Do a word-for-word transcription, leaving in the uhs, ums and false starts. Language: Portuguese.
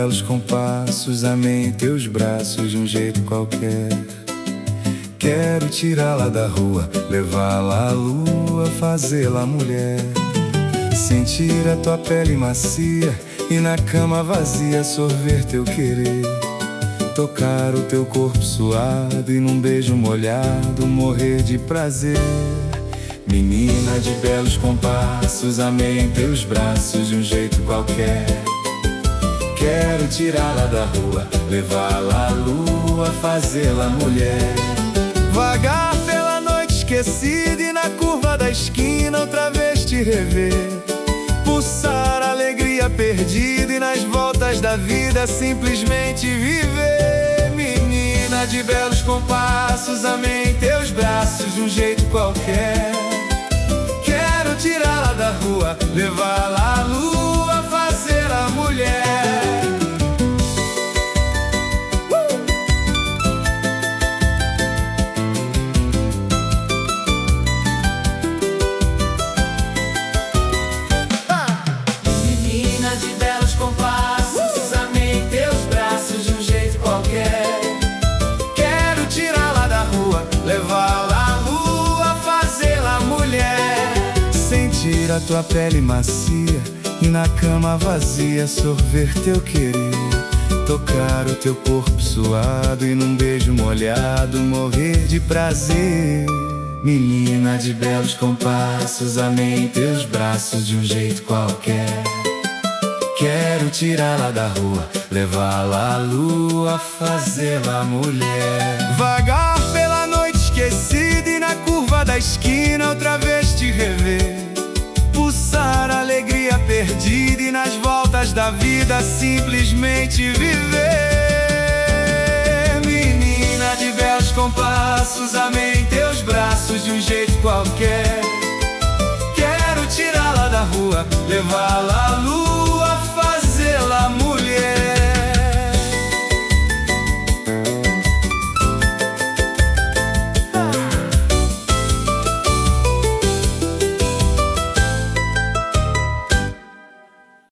belos compassos, amei em teus braços de um jeito qualquer. Quero tirá-la da rua, levá-la à lua, fazê-la mulher. Sentir a tua pele macia e na cama vazia sorver teu querer. Tocar o teu corpo suado e num beijo molhado morrer de prazer. Menina de belos compassos, amei em teus braços de um jeito qualquer. Quero tirá-la da rua, levá-la à lua, fazê-la mulher. Vagar pela noite esquecida e na curva da esquina outra vez te rever. Pulsar a alegria perdida e nas voltas da vida simplesmente viver. Menina de belos compassos, amei em teus braços de um jeito qualquer. Quero tirá-la da rua, levá-la à lua, fazê-la mulher. Levá-la à lua, fazê-la mulher. Sentir a tua pele macia e na cama vazia sorver teu querer. Tocar o teu corpo suado e num beijo molhado morrer de prazer. Menina de belos compassos, amei em teus braços de um jeito qualquer. Quero tirá-la da rua, levá-la à lua, fazê-la mulher. Vagar pela noite esquecida e na curva da esquina outra vez te rever. Pulsar a alegria perdida e nas voltas da vida simplesmente viver. Menina de belos compassos, amei em teus braços de um jeito qualquer. Quero tirá-la da rua, levá-la à lua,